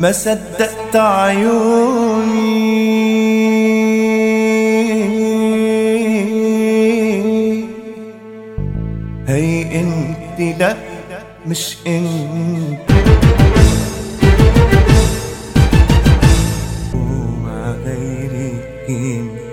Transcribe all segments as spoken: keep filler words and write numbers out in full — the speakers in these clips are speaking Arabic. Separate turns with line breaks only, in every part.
ما صدقت عيوني. هي انت لا مش انت، ومع غيرك انت.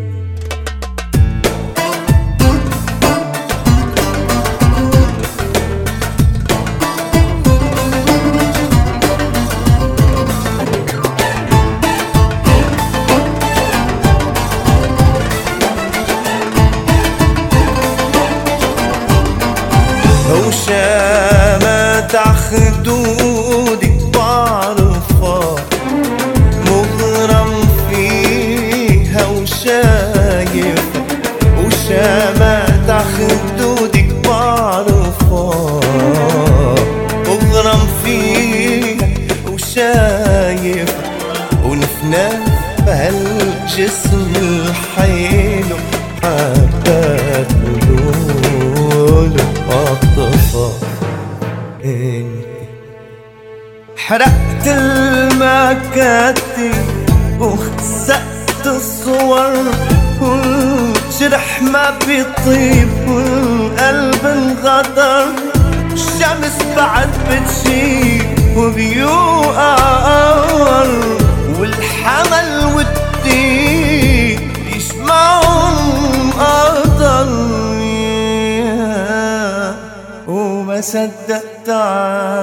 وشامات عخدودك بعرفها، مغرم فيها وشايفها. وشامات عخدودك بعرفها، مغرم فيها وشايفها. ونفناف بهالجسم الحيلو حبات قولوله عطفة. انت حرقت المكاتب وخسقت الصور، والجرح ما بيطيب والقلب انغدر. الشمس بعد بتشيب وبيوقر، والحمل والدين يجمعهم قدر. وما صدقت